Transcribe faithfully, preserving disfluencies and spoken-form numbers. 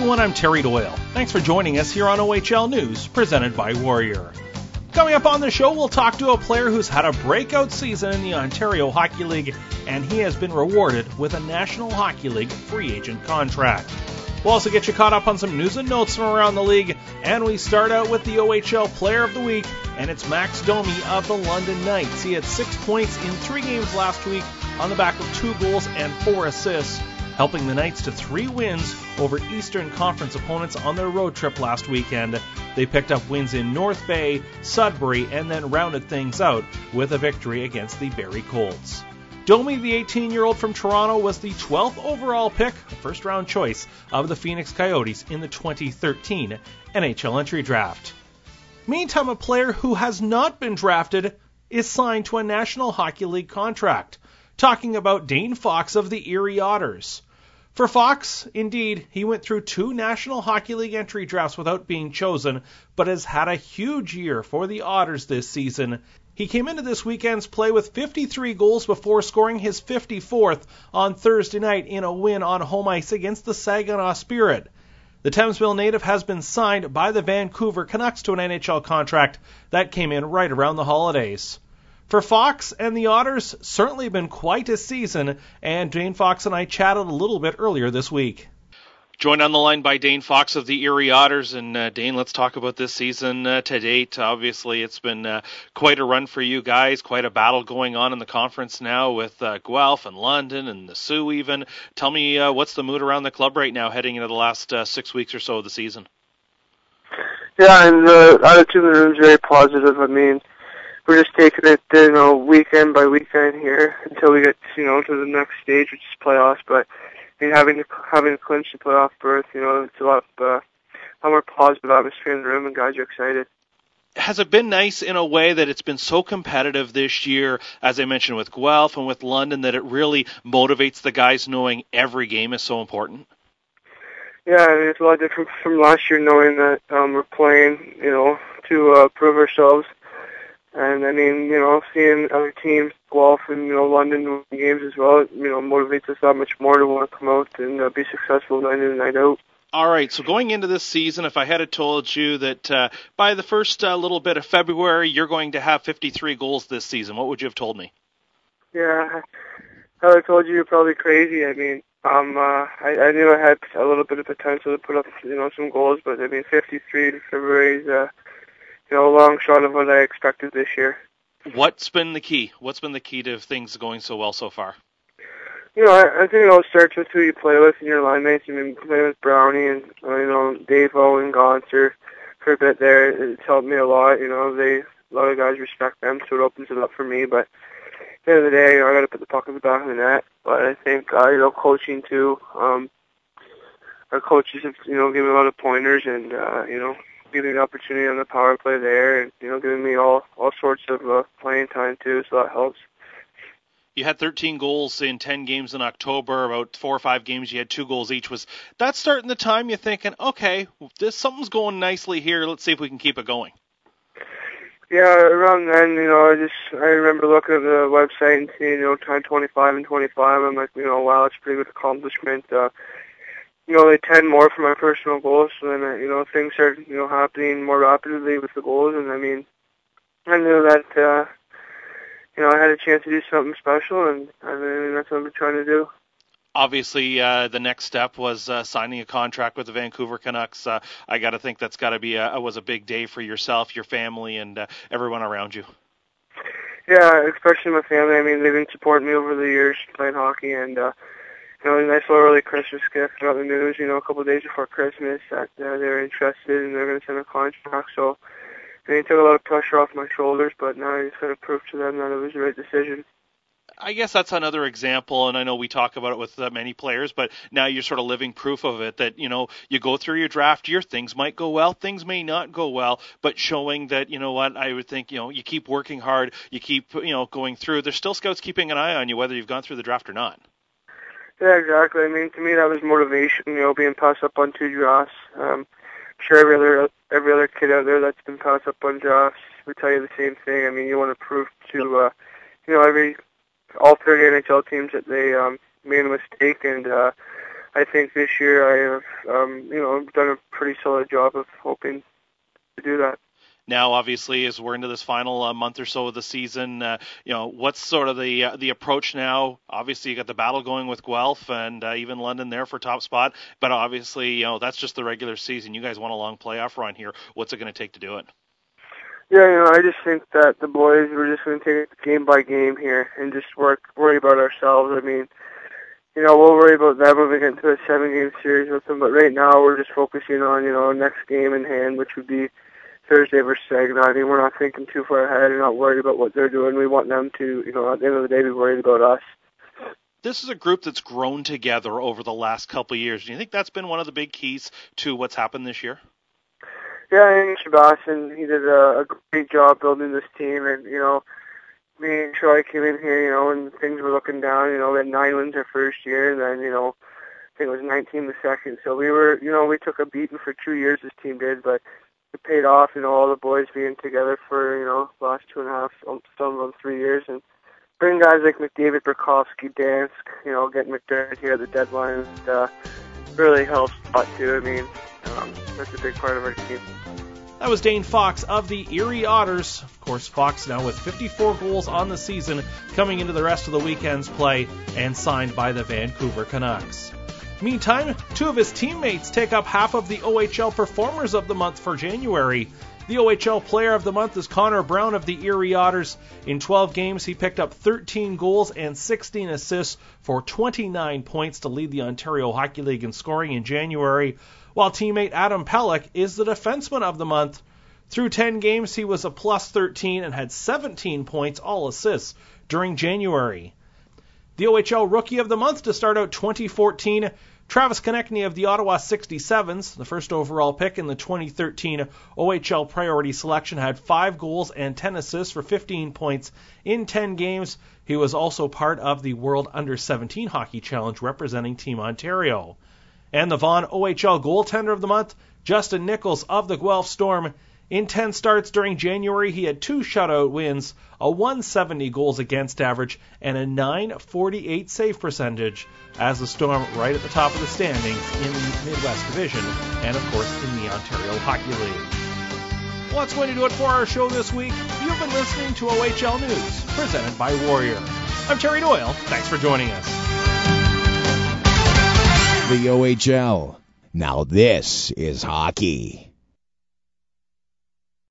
everyone, I'm Terry Doyle. Thanks for joining us here on O H L News, presented by Warrior. Coming up on the show, we'll talk to a player who's had a breakout season in the Ontario Hockey League, and he has been rewarded with a National Hockey League free agent contract. We'll also get you caught up on some news and notes from around the league, and we start out with the O H L Player of the Week, and it's Max Domi of the London Knights. He had six points in three games last week on the back of two goals and four assists, helping the Knights to three wins over Eastern Conference opponents on their road trip last weekend. They picked up wins in North Bay, Sudbury, and then rounded things out with a victory against the Barrie Colts. Domi, the eighteen-year-old from Toronto, was the twelfth overall pick, a first-round choice of the Phoenix Coyotes in the twenty thirteen N H L entry draft. Meantime, a player who has not been drafted is signed to a National Hockey League contract. Talking about Dane Fox of the Erie Otters. For Fox, indeed, he went through two National Hockey League entry drafts without being chosen, but has had a huge year for the Otters this season. He came into this weekend's play with fifty-three goals before scoring his fifty-fourth on Thursday night in a win on home ice against the Saginaw Spirit. The Thamesville native has been signed by the Vancouver Canucks to an N H L contract that came in right around the holidays. For Fox and the Otters, certainly been quite a season, and Dane Fox and I chatted a little bit earlier this week. Joined on the line by Dane Fox of the Erie Otters, and uh, Dane, let's talk about this season uh, to date. Obviously, it's been uh, quite a run for you guys, quite a battle going on in the conference now with uh, Guelph and London and the Sioux even. Tell me, uh, what's the mood around the club right now heading into the last uh, six weeks or so of the season? Yeah, and the attitude in the room is very positive. I mean, we're just taking it, you know, weekend by weekend here until we get, you know, to the next stage, which is playoffs. But I mean, having to having to clinch the playoff berth, you know, it's a lot, uh, a lot more positive atmosphere in the room, and guys are excited. Has it been nice in a way that it's been so competitive this year, as I mentioned with Guelph and with London, that it really motivates the guys knowing every game is so important? Yeah, I mean, it's a lot different from last year, knowing that um, we're playing, you know, to uh, prove ourselves. And, I mean, you know, seeing other teams, Guelph and, you know, London win games as well, you know, motivates us that much more to want to come out and uh, be successful night in and night out. All right, so going into this season, if I had told you that uh, by the first uh, little bit of February, you're going to have fifty-three goals this season, what would you have told me? Yeah, I would have told you you're probably crazy. I mean, um, uh, I, I knew I had a little bit of potential to put up, you know, some goals, but, I mean, fifty-three in February is, uh, you know, a long shot of what I expected this year. What's been the key? What's been the key to things going so well so far? You know, I, I think it all starts with who you play with and your line mates. I mean, playing with Brownie and, uh, you know, Dave-O and Gonser for a bit there, it's helped me a lot. You know, they, a lot of guys respect them, so it opens it up for me. But at the end of the day, you know, I got to put the puck in the back of the net. But I think, uh, you know, coaching too, um, our coaches have, you know, given me a lot of pointers and, uh, you know, giving me the opportunity on the power play there, and, you know, giving me all, all sorts of uh, playing time too, so that helps. You had thirteen goals in ten games in October, about four or five games you had two goals each. Was that starting the time you're thinking, okay, this something's going nicely here, let's see if we can keep it going? Yeah, around then, you know, I just, I remember looking at the website and seeing, you know, time twenty-five and twenty-five, I'm like, you know, wow, that's a pretty good accomplishment. Uh, you know, they ten more for my personal goals, so then, uh, you know, things started, you know, happening more rapidly with the goals, and I mean, I knew that, uh, you know, I had a chance to do something special, and I mean, that's what I'm trying to do. Obviously, uh, the next step was uh, signing a contract with the Vancouver Canucks. Uh, I got to think that's got to be a, was a big day for yourself, your family, and uh, everyone around you. Yeah, especially my family. I mean, they've been supporting me over the years playing hockey, and uh, you know, a nice little early Christmas gift. Got the news, you know, a couple of days before Christmas that uh, they were interested and they're going to send a contract. So I mean, it took a lot of pressure off my shoulders, but now I just got to prove to them that it was the right decision. I guess that's another example, and I know we talk about it with uh, many players, but now you're sort of living proof of it, that, you know, you go through your draft year, things might go well, things may not go well, but showing that, you know what, I would think, you know, you keep working hard, you keep, you know, going through. There's still scouts keeping an eye on you, whether you've gone through the draft or not. Yeah, exactly. I mean, to me, that was motivation, you know, being passed up on two drafts. Um, I'm sure every other, every other kid out there that's been passed up on drafts would tell you the same thing. I mean, you want to prove to, uh, you know, every all thirty N H L teams that they um, made a mistake, and uh, I think this year I have, um, you know, done a pretty solid job of hoping to do that. Now, obviously, as we're into this final uh, month or so of the season, uh, you know, what's sort of the uh, the approach now? Obviously, you got the battle going with Guelph and uh, even London there for top spot, but obviously, you know, that's just the regular season. You guys want a long playoff run here. What's it going to take to do it? Yeah, you know, I just think that the boys, we're just going to take it game by game here and just work, worry about ourselves. I mean, you know, we'll worry about them when we get into a seven-game series with them, but right now we're just focusing on, you know, next game in hand, which would be Thursday versus Saginaw. I mean, we're not thinking too far ahead and not worried about what they're doing. We want them to, you know, at the end of the day, be worried about us. This is a group that's grown together over the last couple of years. Do you think that's been one of the big keys to what's happened this year? Yeah, I think Sebastian, he did a, a great job building this team, and, you know, me and Troy came in here, you know, and things were looking down. You know, we had nine wins our first year, and then, you know, I think it was nineteen the second. So we were, you know, we took a beating for two years, this team did, but it paid off, you know, all the boys being together for, you know, the last two and a half, some of them three years, and bringing guys like McDavid, Burkowski, Dansk, you know, getting McDermott here at the deadline, and, uh, really helps a lot too. I mean, um, that's a big part of our team. That was Dane Fox of the Erie Otters. Of course, Fox now with fifty-four goals on the season coming into the rest of the weekend's play and signed by the Vancouver Canucks. Meantime, two of his teammates take up half of the O H L Performers of the Month for January. The O H L Player of the Month is Connor Brown of the Erie Otters. In twelve games, he picked up thirteen goals and sixteen assists for twenty-nine points to lead the Ontario Hockey League in scoring in January, while teammate Adam Pelech is the Defenseman of the Month. Through ten games, he was a plus thirteen and had seventeen points, all assists, during January. The O H L Rookie of the Month to start out twenty fourteen, Travis Konechny of the Ottawa sixty-sevens, the first overall pick in the twenty thirteen O H L Priority Selection, had five goals and ten assists for fifteen points in ten games. He was also part of the World Under seventeen Hockey Challenge representing Team Ontario. And the Vaughan O H L Goaltender of the Month, Justin Nichols of the Guelph Storm. In ten starts during January, he had two shutout wins, a one seventy goals against average, and a nine forty-eight save percentage, as the Storm right at the top of the standings in the Midwest Division, and of course in the Ontario Hockey League. Well, that's going to do it for our show this week. You've been listening to O H L News, presented by Warrior. I'm Terry Doyle. Thanks for joining us. The O H L. Now this is hockey.